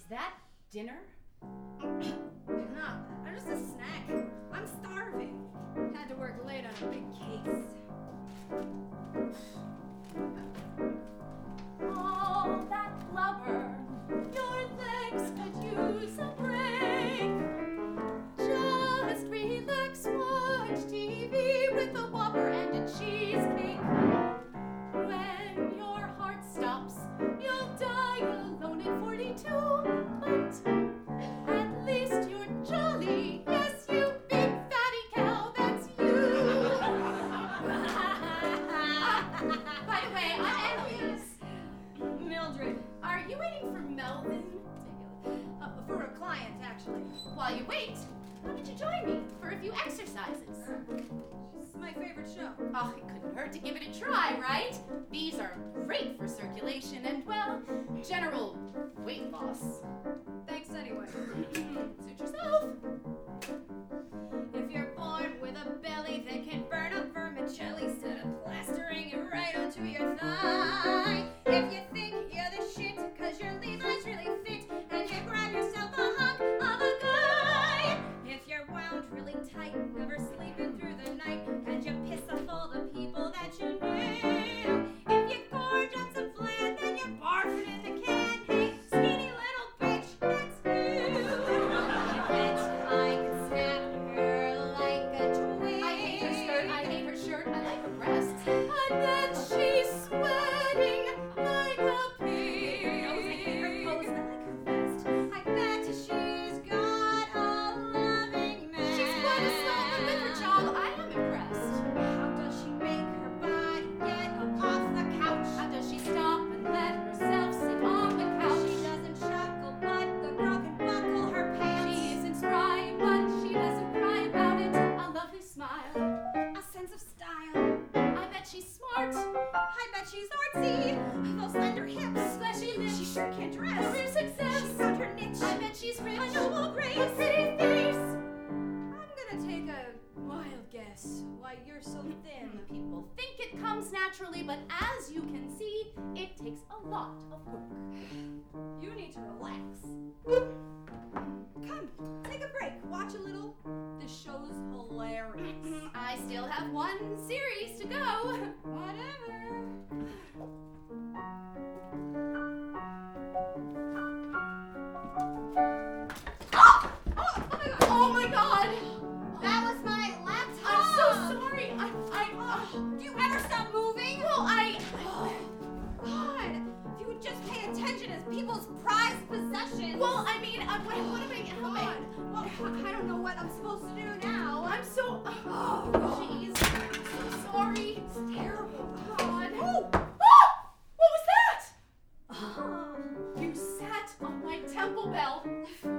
that dinner? No, just a snack. I'm starving. Had to work late on a big case. All that blubber, your legs could use a break. Just relax, watch TV with a Whopper and a cheesecake. When your heart stops, you'll die alone at 42. But at least you're jolly. Yes, you big fatty cow, that's you. By the way, I'm Annalise. Mildred. Are you waiting for Melvin? For a client, actually. While you wait, why don't you join me for a few exercises? It's my favorite show. Oh, it couldn't hurt to give it a try, right? These are great for circulation and, well, general weight loss. Thanks anyway. Suit yourself. If you're born with a belly that can burn up vermicelli, instead of plastering it right onto your thigh. If you think you're the shit, cause your Levi's really fit, and you grab yourself a hunk of a guy. If you're wound really tight, never sleeping through the night, and you piss off all the people that you knew. If you gorge on some flan, then you barf it in the can. Hey, skinny little bitch, that's you. I bet I could snap her like a twig. I hate her skirt, I hate her shirt, I like her breasts. I bet she's sweating like a pig. I hate her pose, I like her vest. I bet she's got a loving man. She's quite a swell, but with her job, I am impressed. How does she make her body get up off the couch? How does she stop and let herself sit on the couch? She doesn't chuckle, but the girl can buckle her pants. She isn't spry, but she doesn't cry about it. A lovely smile, A sense of style. I bet she's smart. I bet she's artsy. Those slender hips. Fleshy lips, She sure can dress. career success. She's found her niche. I bet she's rich. A noble grace. A pretty face. I'm gonna take a wild guess why you're so thin. People think it comes naturally, but as you can see, it takes a lot of work. You need to relax. Come, take a break. Watch a little. This show's hilarious. I still have one series to go. Whatever. Oh my god! That was my laptop. I'm so sorry. Do you ever stop moving? Well, God, if you would just pay attention as people's prized possessions. well, I mean, what am I, God. Well, I don't know what I'm supposed to do now. I'm so, Oh, jeez, I'm so sorry. It's terrible. God. Oh. Ah! What was that? You sat on my temple bell.